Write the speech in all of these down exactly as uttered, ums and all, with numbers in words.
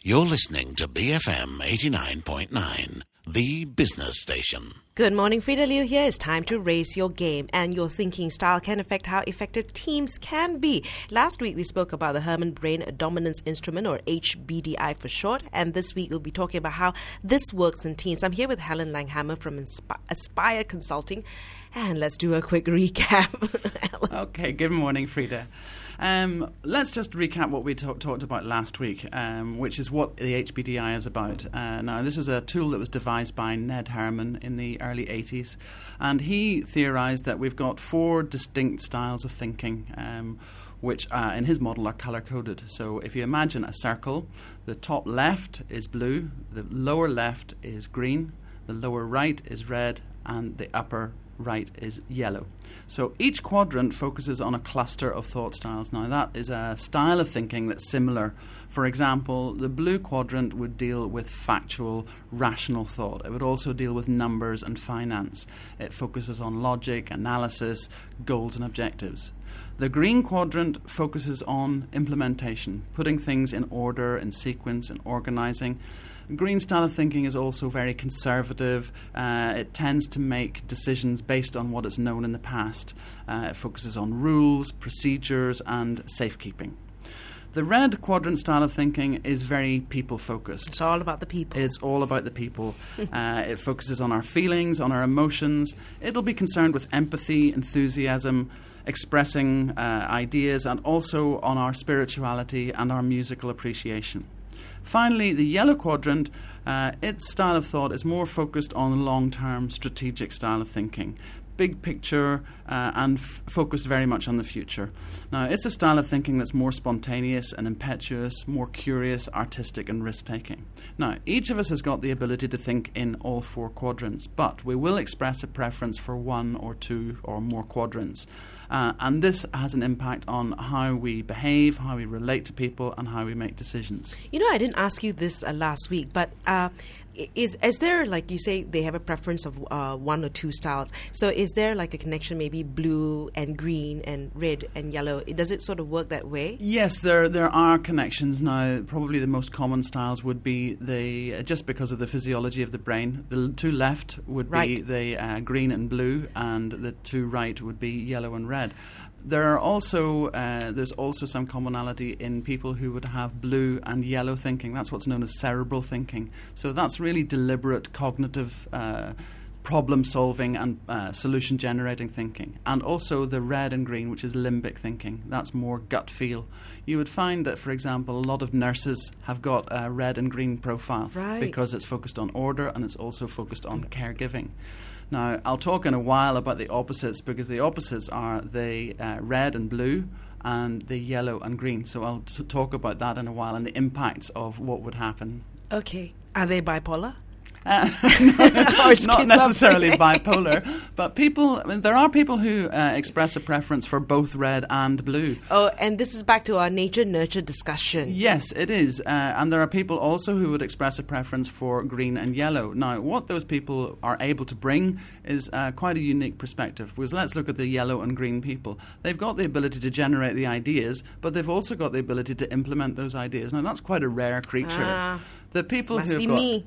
You're listening to B F M eighty-nine point nine, the business station. Good morning, Frida Liu here. It's time to raise your game, and your thinking style can affect how effective teams can be. Last week, we spoke about the Herrmann Brain Dominance Instrument, or H B D I for short, and this week we'll be talking about how this works in teams. I'm here with Helen Langhammer from Inspi- Aspire Consulting, and let's do a quick recap. Okay, good morning, Frida. Um, let's just recap what we talk, talked about last week, um, which is what the H B D I is about. Uh, now, this was a tool that was devised by Ned Herrmann in the early eighties, and he theorized that we've got four distinct styles of thinking, um, which uh, in his model are color-coded. So if you imagine a circle, the top left is blue, the lower left is green, the lower right is red, and the upper right is yellow. So each quadrant focuses on a cluster of thought styles. Now, that is a style of thinking that's similar. For example, the blue quadrant would deal with factual, rational thought. It would also deal with numbers and finance. It focuses on logic, analysis, goals and objectives. The green quadrant focuses on implementation, putting things in order, in sequence, and organizing. Green style of thinking is also very conservative. Uh, it tends to make decisions based on what is known in the past. Uh, it focuses on rules, procedures, and safekeeping. The red quadrant style of thinking is very people-focused. It's all about the people. It's all about the people. uh, it focuses on our feelings, on our emotions. It'll be concerned with empathy, enthusiasm, expressing uh, ideas, and also on our spirituality and our musical appreciation. Finally, the yellow quadrant, uh, its style of thought is more focused on long-term strategic style of thinking. Big picture uh, and f- focused very much on the future. Now, it's a style of thinking that's more spontaneous and impetuous, more curious, artistic and risk-taking. Now, each of us has got the ability to think in all four quadrants, but we will express a preference for one or two or more quadrants. Uh, and this has an impact on how we behave, how we relate to people, and how we make decisions. You know, I didn't ask you this uh, last week, but uh, is is there, like you say, they have a preference of uh, one or two styles. So is there like a connection, maybe blue and green and red and yellow? Does it sort of work that way? Yes, there there are connections now. Probably the most common styles would be the, uh, just because of the physiology of the brain, the two left would right. be the uh, green and blue, and the two right would be yellow and red. There are also uh, there's also some commonality in people who would have blue and yellow thinking. That's what's known as cerebral thinking. So that's really deliberate cognitive uh, problem solving and uh, solution generating thinking. And also the red and green, which is limbic thinking. That's more gut feel. You would find that, for example, a lot of nurses have got a red and green profile, right, because it's focused on order and it's also focused on caregiving. Now, I'll talk in a while about the opposites, because the opposites are the uh, red and blue and the yellow and green. So I'll t- talk about that in a while and the impacts of what would happen. Okay. Are they bipolar? Uh, not, not necessarily bipolar, but people. I mean, there are people who uh, express a preference for both red and blue. Oh, and this is back to our nature-nurture discussion. Yes, it is. Uh, and there are people also who would express a preference for green and yellow. Now, what those people are able to bring is uh, quite a unique perspective. Because let's look at the yellow and green people. They've got the ability to generate the ideas, but they've also got the ability to implement those ideas. Now, that's quite a rare creature. Ah. The people Must who be have me.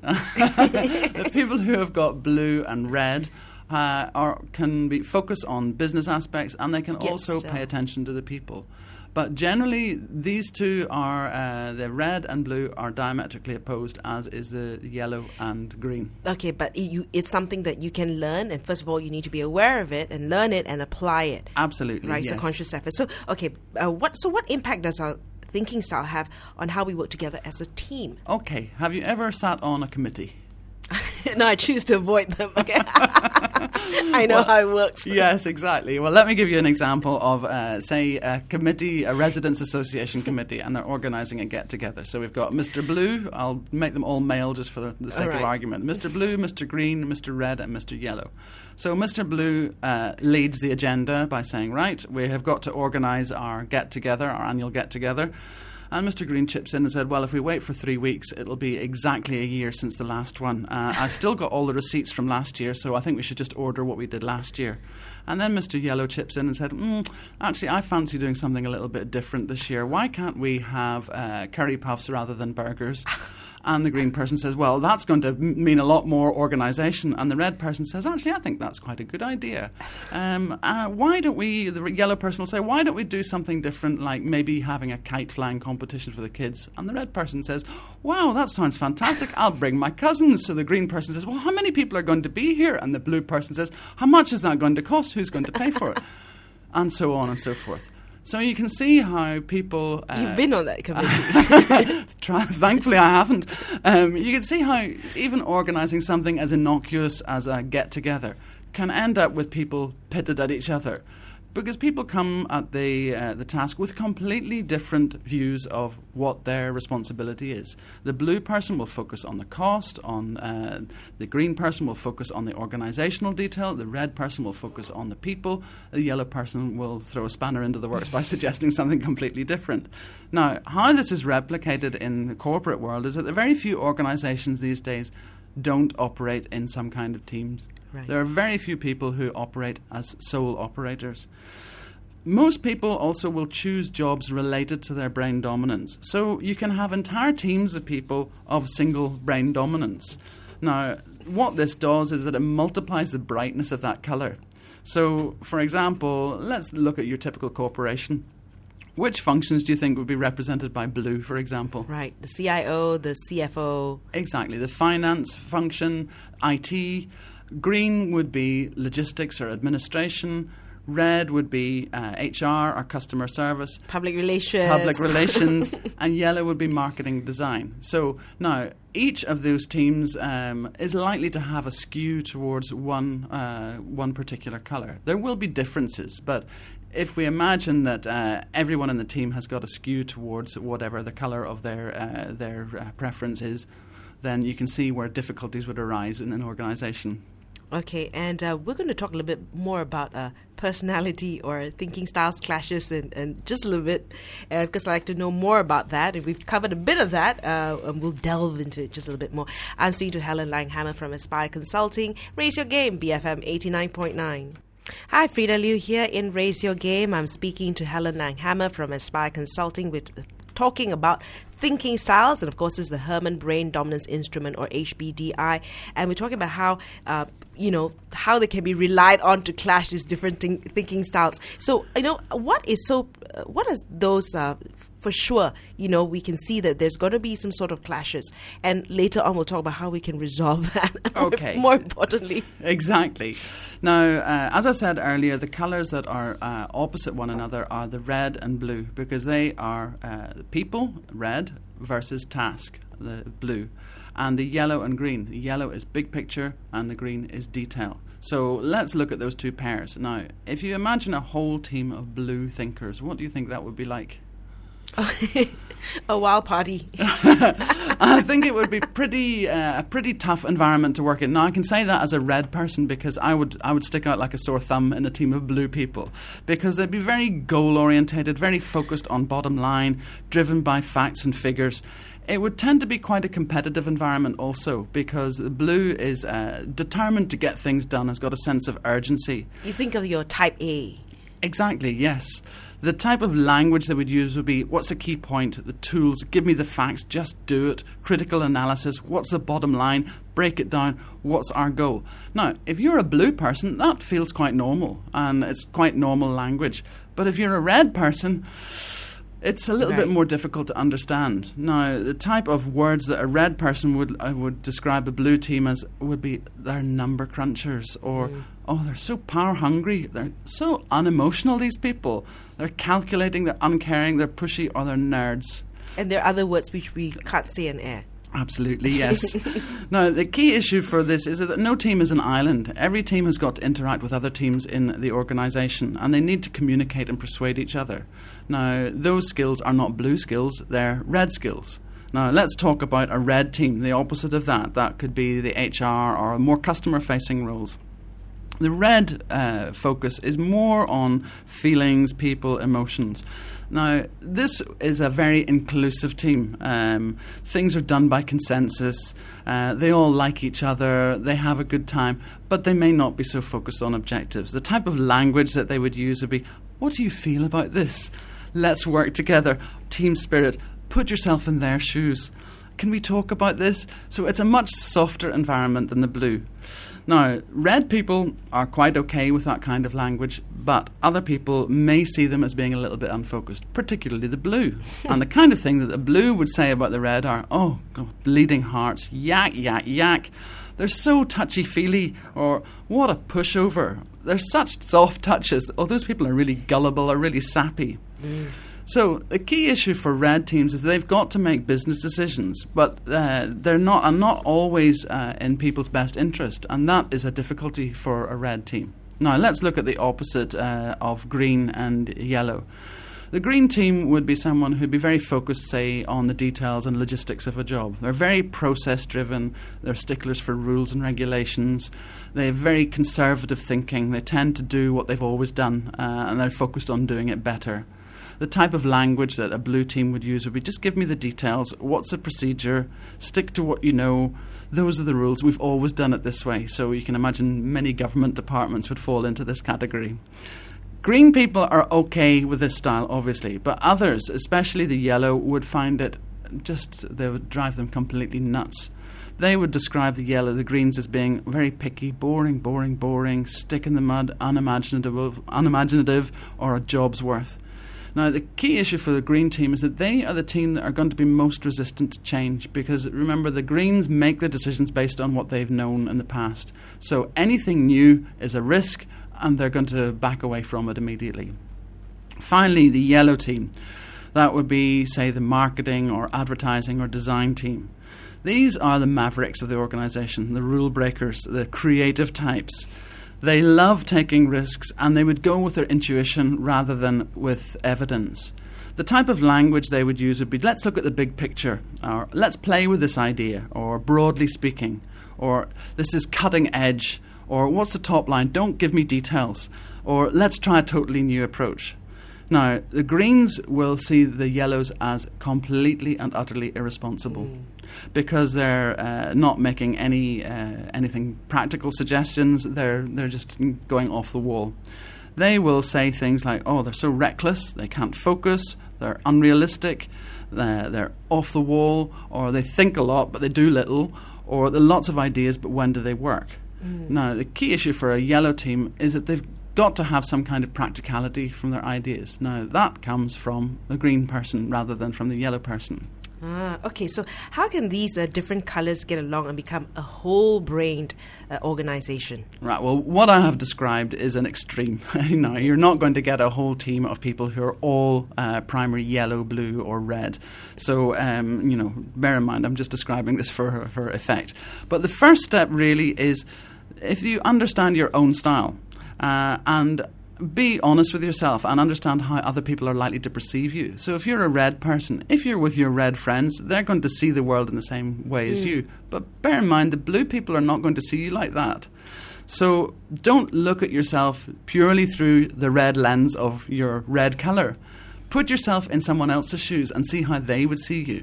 got the people who have got blue and red uh, are can be focus on business aspects, and they can Yes, also so. pay attention to the people. But generally, these two are uh, the red and blue are diametrically opposed, as is the yellow and green. Okay, but it, you, it's something that you can learn, and first of all, you need to be aware of it and learn it and apply it. Absolutely, right? yes. So conscious effort. So okay, uh, what so what impact does our thinking style have on how we work together as a team? Okay, have you ever sat on a committee? No, I choose to avoid them. Okay, I know well, how it works. Yes, exactly. Well, let me give you an example of, uh, say, a committee, a residents' association committee, and they're organising a get-together. So we've got Mister Blue. I'll make them all male just for the, the sake All right. of argument. Mister Blue, Mister Green, Mister Red, and Mister Yellow. So Mister Blue uh, leads the agenda by saying, right, we have got to organise our get-together, our annual get-together. And Mister Green chips in and said, well, if we wait for three weeks, it'll be exactly a year since the last one. Uh, I've still got all the receipts from last year, so I think we should just order what we did last year. And then Mister Yellow chips in and said, mm, actually, I fancy doing something a little bit different this year. Why can't we have uh, curry puffs rather than burgers? And the green person says, well, that's going to m- mean a lot more organisation. And the red person says, actually, I think that's quite a good idea. Um, uh, why don't we, the yellow person will say, why don't we do something different, like maybe having a kite flying competition for the kids? And the red person says, wow, that sounds fantastic. I'll bring my cousins. So the green person says, well, how many people are going to be here? And the blue person says, how much is that going to cost? Who's going to pay for it? And so on and so forth. So you can see how people... Uh, You've been on that committee. try, thankfully, I haven't. Um, you can see how even organising something as innocuous as a get-together can end up with people pitted at each other. Because people come at the uh, the task with completely different views of what their responsibility is. The blue person will focus on the cost, on uh, the green person will focus on the organisational detail, the red person will focus on the people, the yellow person will throw a spanner into the works by suggesting something completely different. Now, how this is replicated in the corporate world is that the very few organisations these days don't operate in some kind of teams. Right. There are very few people who operate as sole operators. Most people also will choose jobs related to their brain dominance. So you can have entire teams of people of single brain dominance. Now, what this does is that it multiplies the brightness of that colour. So, for example, let's look at your typical corporation. Which functions do you think would be represented by blue, for example? Right, the C I O, the C F O. Exactly, the finance function, I T. Green would be logistics or administration. Red would be uh, H R or customer service. Public relations. Public relations. And yellow would be marketing design. So now, each of those teams um, is likely to have a skew towards one, uh, one particular colour. There will be differences, but if we imagine that uh, everyone in the team has got a skew towards whatever the colour of their, uh, their uh, preference is, then you can see where difficulties would arise in an organisation. Okay, and uh, we're going to talk a little bit more about uh, personality or thinking styles clashes and, and just a little bit, uh, because I'd like to know more about that. And we've covered a bit of that, uh, and we'll delve into it just a little bit more. I'm speaking to Helen Langhammer from Aspire Consulting. Raise Your Game, B F M eighty-nine point nine. Hi, Frida Liu here in Raise Your Game. I'm speaking to Helen Langhammer from Aspire Consulting with talking about thinking styles, and of course, this is the Herrmann Brain Dominance Instrument, or H B D I, and we're talking about how uh, you know how they can be relied on to clash these different think- thinking styles. So, you know, what is so? Uh, what is those? Uh, For sure, you know, we can see that there's going to be some sort of clashes. And later on, we'll talk about how we can resolve that. Okay. More importantly. Exactly. Now, uh, as I said earlier, the colours that are uh, opposite one another are the red and blue, because they are uh, people, red, versus task, the blue, and the yellow and green. The yellow is big picture and the green is detail. So let's look at those two pairs. Now, if you imagine a whole team of blue thinkers, what do you think that would be like? A wild party. I think it would be pretty uh, a pretty tough environment to work in. Now, I can say that as a red person because I would I would stick out like a sore thumb in a team of blue people, because they'd be very goal orientated, very focused on bottom line, driven by facts and figures. It would tend to be quite a competitive environment also, because blue is uh, determined to get things done, has got a sense of urgency. You think of your type A. Exactly, yes. The type of language they would use would be, what's the key point, the tools, give me the facts, just do it, critical analysis, what's the bottom line, break it down, what's our goal. Now, if you're a blue person, that feels quite normal, and it's quite normal language. But if you're a red person, it's a little right. bit more difficult to understand. Now, the type of words that a red person would uh, would describe a blue team as would be they're number crunchers, or mm. oh, they're so power hungry, they're so unemotional, these people. They're calculating, they're uncaring, they're pushy, or they're nerds. And there are other words which we can't say in air. Absolutely, yes. Now, the key issue for this is that no team is an island. Every team has got to interact with other teams in the organisation, and they need to communicate and persuade each other. Now, those skills are not blue skills, they're red skills. Now, let's talk about a red team, the opposite of that. That could be the H R or more customer-facing roles. The red uh, focus is more on feelings, people, emotions. Now, this is a very inclusive team. Um, things are done by consensus. Uh, they all like each other. They have a good time, but they may not be so focused on objectives. The type of language that they would use would be, what do you feel about this? Let's work together. Team spirit. Put yourself in their shoes. Can we talk about this? So it's a much softer environment than the blue. Now, red people are quite okay with that kind of language, but other people may see them as being a little bit unfocused, particularly the blue. And the kind of thing that the blue would say about the red are, oh, God, bleeding hearts, yak, yak, yak. They're so touchy-feely, or what a pushover. They're such soft touches. Oh, those people are really gullible or really sappy. Mm. So the key issue for red teams is they've got to make business decisions, but uh, they're not are not always uh, in people's best interest, and that is a difficulty for a red team. Now let's look at the opposite uh, of green and yellow. The green team would be someone who'd be very focused, say, on the details and logistics of a job. They're very process-driven. They're sticklers for rules and regulations. They have very conservative thinking. They tend to do what they've always done, uh, and they're focused on doing it better. The type of language that a blue team would use would be, just give me the details. What's the procedure? Stick to what you know. Those are the rules. We've always done it this way. So you can imagine many government departments would fall into this category. Green people are okay with this style, obviously, but others, especially the yellow, would find it just, they would drive them completely nuts. They would describe the yellow, the greens, as being very picky, boring, boring, boring, stick in the mud, unimaginative, unimaginative, or a job's worth. Now, the key issue for the green team is that they are the team that are going to be most resistant to change, because, remember, the greens make the decisions based on what they've known in the past. So anything new is a risk, and they're going to back away from it immediately. Finally, the yellow team. That would be, say, the marketing or advertising or design team. These are the mavericks of the organisation, the rule breakers, the creative types. They love taking risks, and they would go with their intuition rather than with evidence. The type of language they would use would be, let's look at the big picture, or let's play with this idea, or broadly speaking, or this is cutting edge, or what's the top line, don't give me details, or let's try a totally new approach. Now, the greens will see the yellows as completely and utterly irresponsible mm. because they're uh, not making any uh, anything practical suggestions. They're they're just going off the wall. They will say things like, "Oh, they're so reckless. They can't focus. They're unrealistic. They're, they're off the wall," or they think a lot but they do little, or there are lots of ideas but when do they work? Mm. Now, the key issue for a yellow team is that they've got to have some kind of practicality from their ideas. Now, that comes from the green person rather than from the yellow person. Ah, okay. So how can these uh, different colours get along and become a whole-brained uh, organisation? Right. Well, what I have described is an extreme. You know, you're not going to get a whole team of people who are all uh, primary yellow, blue, or red. So, um, you know, bear in mind, I'm just describing this for for effect. But the first step really is, if you understand your own style, Uh, and be honest with yourself and understand how other people are likely to perceive you. So if you're a red person, if you're with your red friends, they're going to see the world in the same way mm. as you. But bear in mind, the blue people are not going to see you like that. So don't look at yourself purely through the red lens of your red colour. Put yourself in someone else's shoes and see how they would see you.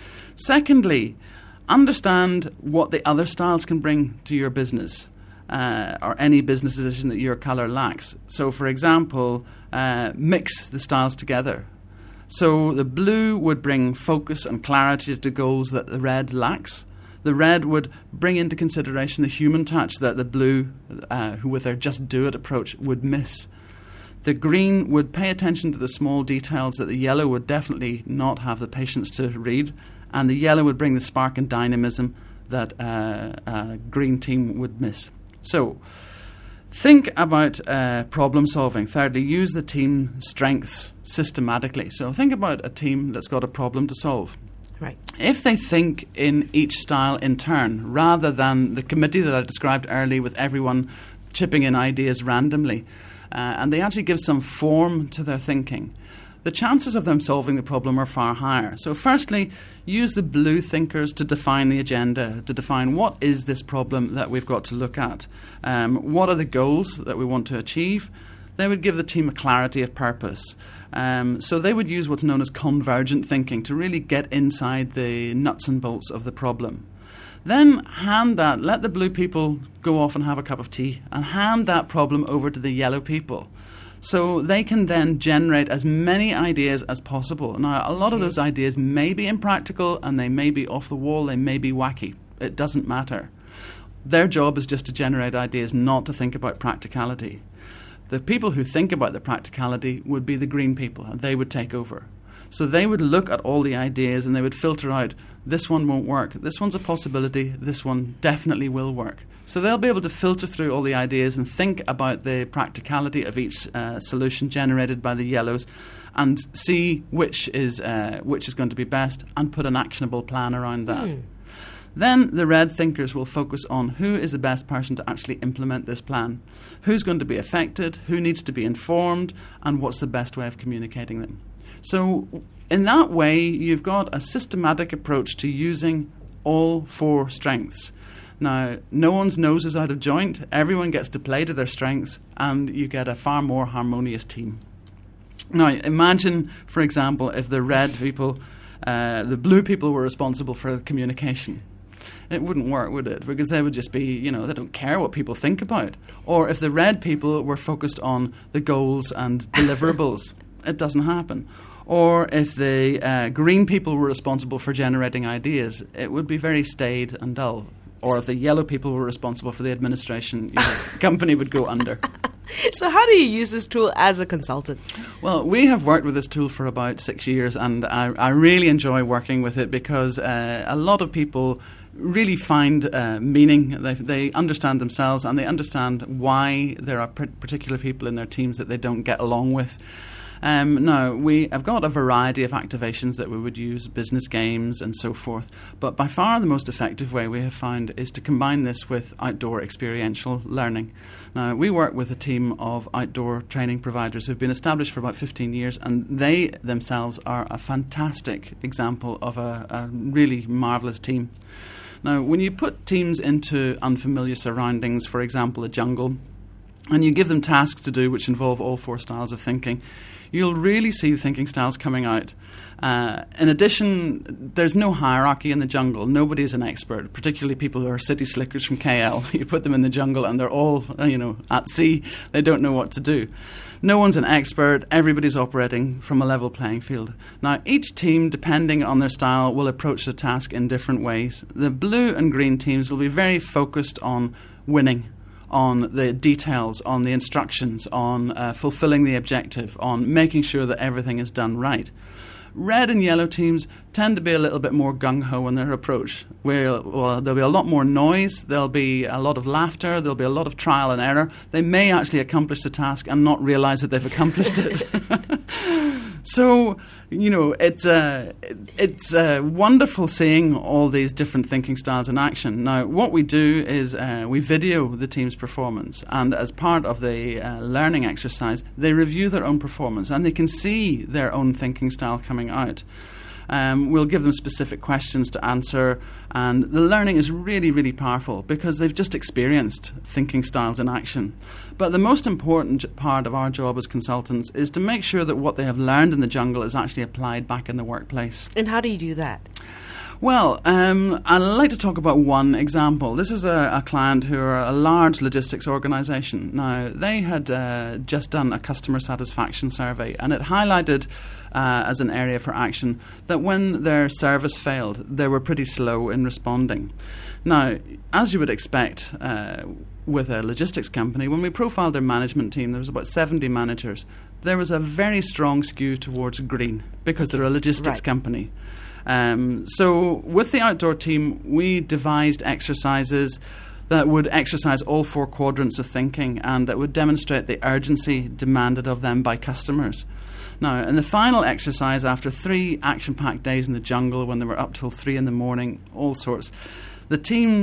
Secondly, understand what the other styles can bring to your business. Uh, or any business decision that your colour lacks. So, for example, uh, mix the styles together. So the blue would bring focus and clarity to goals that the red lacks. The red would bring into consideration the human touch that the blue, uh, who with their just-do-it approach, would miss. The green would pay attention to the small details that the yellow would definitely not have the patience to read. And the yellow would bring the spark and dynamism that uh, a green team would miss. So, think about uh, problem solving. Thirdly, use the team strengths systematically. So, think about a team that's got a problem to solve. Right. If they think in each style in turn, rather than the committee that I described earlier with everyone chipping in ideas randomly, uh, and they actually give some form to their thinking, the chances of them solving the problem are far higher. So firstly, use the blue thinkers to define the agenda, to define what is this problem that we've got to look at. Um, what are the goals that we want to achieve? They would give the team a clarity of purpose. Um, so they would use what's known as convergent thinking to really get inside the nuts and bolts of the problem. Then hand that, let the blue people go off and have a cup of tea and hand that problem over to the yellow people. So they can then generate as many ideas as possible. Now, a lot of those ideas may be impractical and they may be off the wall, they may be wacky. It doesn't matter. Their job is just to generate ideas, not to think about practicality. The people who think about the practicality would be the green people, and they would take over. So they would look at all the ideas and they would filter out, this one won't work, this one's a possibility, this one definitely will work. So they'll be able to filter through all the ideas and think about the practicality of each uh, solution generated by the yellows and see which is uh, which is going to be best and put an actionable plan around that. Mm. Then the red thinkers will focus on who is the best person to actually implement this plan, who's going to be affected, who needs to be informed, and what's the best way of communicating them. So in that way, you've got a systematic approach to using all four strengths. Now, no one's nose is out of joint. Everyone gets to play to their strengths, and you get a far more harmonious team. Now, imagine, for example, if the red people, uh, the blue people were responsible for the communication. It wouldn't work, would it? Because they would just be, you know, they don't care what people think about. Or if the red people were focused on the goals and deliverables, it doesn't happen. Or if the uh, green people were responsible for generating ideas, it would be very staid and dull. Or if the yellow people were responsible for the administration, your company would go under. So how do you use this tool as a consultant? Well, we have worked with this tool for about six years, and I, I really enjoy working with it because uh, a lot of people really find uh, meaning. They, they understand themselves and they understand why there are particular people in their teams that they don't get along with. Um, now, we have got a variety of activations that we would use, business games and so forth, but by far the most effective way we have found is to combine this with outdoor experiential learning. Now, we work with a team of outdoor training providers who have been established for about fifteen years, and they themselves are a fantastic example of a, a really marvellous team. Now, when you put teams into unfamiliar surroundings, for example, a jungle, and you give them tasks to do which involve all four styles of thinking, you'll really see thinking styles coming out. Uh, in addition, there's no hierarchy in the jungle. Nobody is an expert, particularly people who are city slickers from K L. You put them in the jungle and they're all, you know, at sea. They don't know what to do. No one's an expert. Everybody's operating from a level playing field. Now, each team, depending on their style, will approach the task in different ways. The blue and green teams will be very focused on winning, on the details, on the instructions, on uh, fulfilling the objective, on making sure that everything is done right. Red and yellow teams tend to be a little bit more gung-ho in their approach. Where, well, there'll be a lot more noise, there'll be a lot of laughter, there'll be a lot of trial and error. They may actually accomplish the task and not realise that they've accomplished it. So, you know, it's uh, it's uh, wonderful seeing all these different thinking styles in action. Now, what we do is uh, we video the team's performance, and as part of the uh, learning exercise, they review their own performance, and they can see their own thinking style coming out. Um, we'll give them specific questions to answer, and the learning is really, really powerful because they've just experienced thinking styles in action. But the most important part of our job as consultants is to make sure that what they have learned in the jungle is actually applied back in the workplace. And how do you do that? Well, um, I'd like to talk about one example. This is a, a client who are a large logistics organisation. Now, they had uh, just done a customer satisfaction survey, and it highlighted uh, as an area for action that when their service failed, they were pretty slow in responding. Now, as you would expect uh, with a logistics company, when we profiled their management team, there was about seventy managers. There was a very strong skew towards green because they're a logistics right. company. Um, so with the outdoor team, we devised exercises that would exercise all four quadrants of thinking and that would demonstrate the urgency demanded of them by customers. Now, in the final exercise, after three action-packed days in the jungle when they were up till three in the morning, all sorts, the team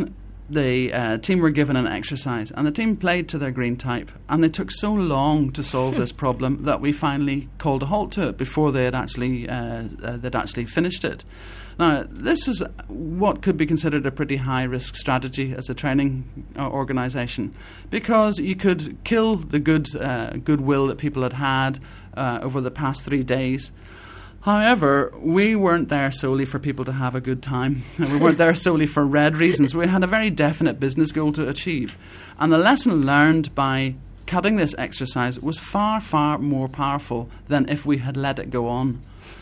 the uh, team were given an exercise, and the team played to their green type, and they took so long to solve this problem that we finally called a halt to it before they had actually uh, uh, they'd actually finished it. Now, this is what could be considered a pretty high-risk strategy as a training uh, organisation, because you could kill the good uh, goodwill that people had had uh, over the past three days. However, we weren't there solely for people to have a good time. We weren't there solely for red reasons. We had a very definite business goal to achieve. And the lesson learned by cutting this exercise was far, far more powerful than if we had let it go on.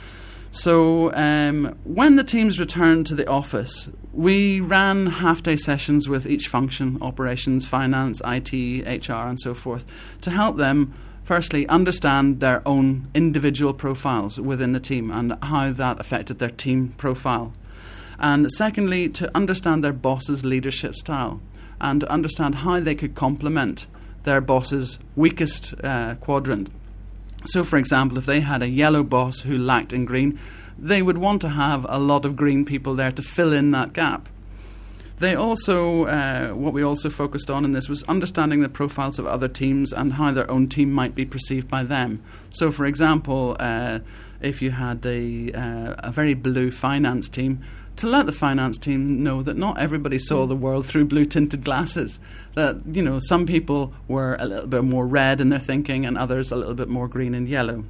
So um, when the teams returned to the office, we ran half-day sessions with each function, operations, finance, I T, H R, and so forth, to help them firstly, understand their own individual profiles within the team and how that affected their team profile. And secondly, to understand their boss's leadership style and to understand how they could complement their boss's weakest uh, quadrant. So, for example, if they had a yellow boss who lacked in green, they would want to have a lot of green people there to fill in that gap. They also, uh, what we also focused on in this was understanding the profiles of other teams and how their own team might be perceived by them. So, for example, uh, if you had a, uh, a very blue finance team, to let the finance team know that not everybody saw the world through blue-tinted glasses. That, you know, some people were a little bit more red in their thinking and others a little bit more green and yellow.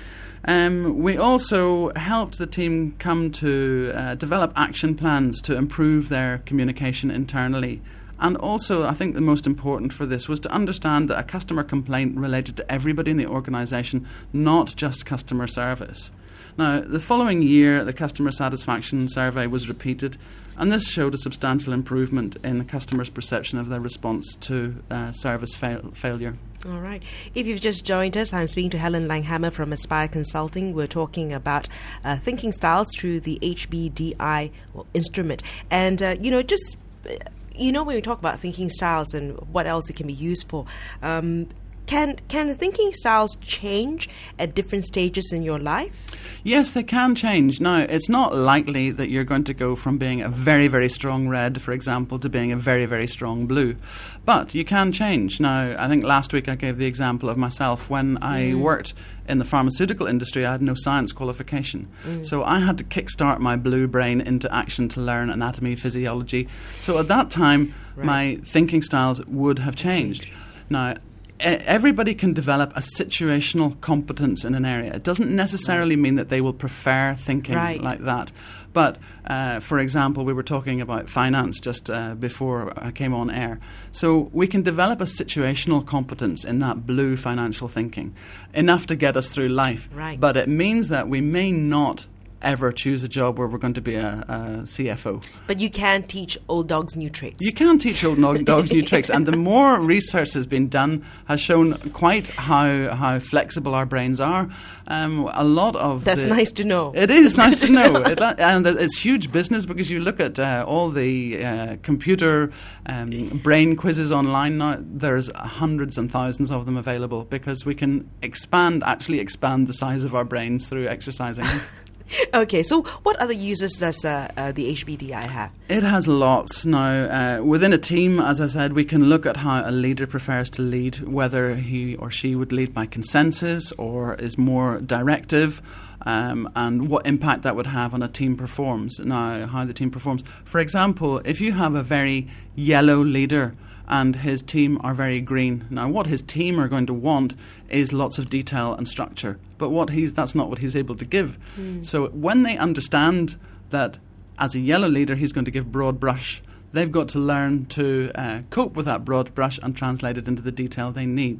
Um, we also helped the team come to uh, develop action plans to improve their communication internally. And also, I think the most important for this was to understand that a customer complaint related to everybody in the organisation, not just customer service. Now, the following year, the customer satisfaction survey was repeated, and this showed a substantial improvement in the customer's perception of their response to uh, service fail- failure. All right. If you've just joined us, I'm speaking to Helen Langhammer from Aspire Consulting. We're talking about uh, thinking styles through the H B D I well, instrument. And, uh, you know, just, you know, when we talk about thinking styles and what else it can be used for, um, Can can thinking styles change at different stages in your life? Yes, they can change. Now, it's not likely that you're going to go from being a very, very strong red, for example, to being a very, very strong blue. But you can change. Now, I think last week I gave the example of myself. When I mm. worked in the pharmaceutical industry, I had no science qualification. Mm. So I had to kickstart my blue brain into action to learn anatomy, physiology. So at that time, right. my thinking styles would have changed. Change. Now, everybody can develop a situational competence in an area. It doesn't necessarily right. mean that they will prefer thinking right. like that. But, uh, for example, we were talking about finance just uh, before I came on air. So we can develop a situational competence in that blue financial thinking, enough to get us through life. Right. But it means that we may not ever choose a job where we're going to be a, a C F O. But you can teach old dogs new tricks. You can teach old no- dogs new tricks. And the more research has been done has shown quite how how flexible our brains are. Um, a lot of That's the, nice to know. It is nice to know. It, and it's huge business because you look at uh, all the uh, computer um, brain quizzes online now. There's hundreds and thousands of them available because we can expand, actually expand the size of our brains through exercising. Okay, so what other uses does uh, uh, the H B D I have? It has lots. Now, uh, within a team, as I said, we can look at how a leader prefers to lead, whether he or she would lead by consensus or is more directive, um, and what impact that would have on a team performs. Now, how the team performs. For example, if you have a very yellow leader and his team are very green. Now, what his team are going to want is lots of detail and structure, but what he's that's not what he's able to give. Mm. So when they understand that as a yellow leader he's going to give broad brush, they've got to learn to uh, cope with that broad brush and translate it into the detail they need.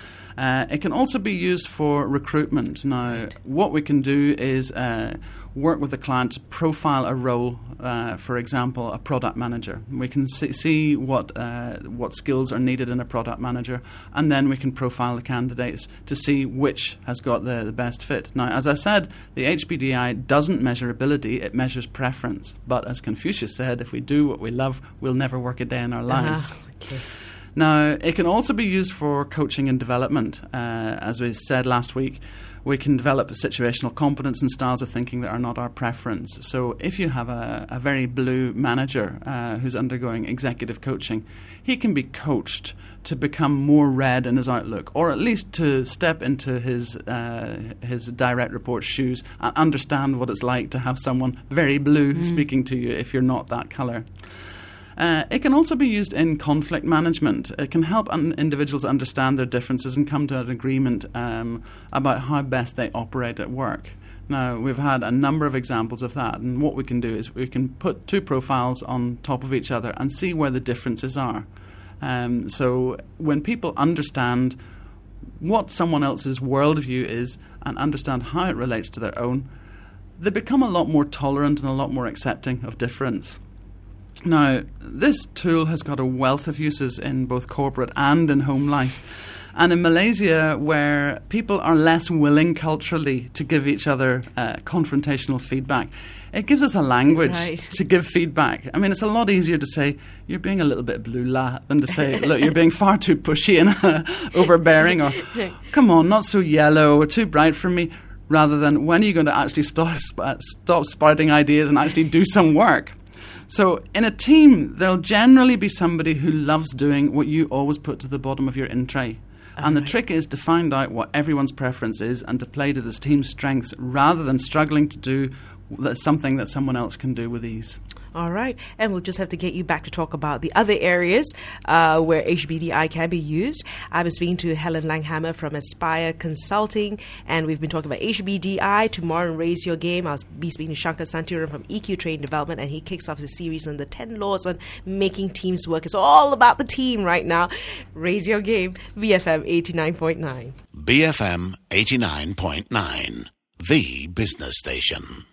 Uh, it can also be used for recruitment. Now, right. what we can do is uh, work with the client to profile a role, uh, for example, a product manager. We can see, see what uh, what skills are needed in a product manager, and then we can profile the candidates to see which has got the, the best fit. Now, as I said, the H B D I doesn't measure ability, it measures preference. But as Confucius said, if we do what we love, we'll never work a day in our lives. Uh-huh. Okay. Now, it can also be used for coaching and development. Uh, as we said last week, we can develop situational competence and styles of thinking that are not our preference. So if you have a, a very blue manager uh, who's undergoing executive coaching, he can be coached to become more red in his outlook, or at least to step into his uh, his direct report's shoes and understand what it's like to have someone very blue mm. speaking to you if you're not that colour. Uh, it can also be used in conflict management. It can help un- individuals understand their differences and come to an agreement um, about how best they operate at work. Now, we've had a number of examples of that, and what we can do is we can put two profiles on top of each other and see where the differences are. Um, so when people understand what someone else's worldview is and understand how it relates to their own, they become a lot more tolerant and a lot more accepting of difference. Now, this tool has got a wealth of uses in both corporate and in home life. And in Malaysia, where people are less willing culturally to give each other uh, confrontational feedback, it gives us a language right. to give feedback. I mean, it's a lot easier to say, you're being a little bit blue la, than to say, look, you're being far too pushy and uh, overbearing, or come on, not so yellow, or too bright for me, rather than when are you going to actually stop, sp- stop spouting ideas and actually do some work? So in a team, there'll generally be somebody who loves doing what you always put to the bottom of your in tray. Oh, and the right. trick is to find out what everyone's preference is and to play to this team's strengths rather than struggling to do something that someone else can do with ease. All right. And we'll just have to get you back to talk about the other areas uh, where H B D I can be used. I was speaking to Helen Langhammer from Aspire Consulting, and we've been talking about H B D I. Tomorrow on Raise Your Game, I'll be speaking to Shankar Santuram from E Q Trade Development, and he kicks off his series on the ten laws on making teams work. It's all about the team right now. Raise Your Game, B F M eighty-nine point nine. B F M eighty-nine point nine, the business station.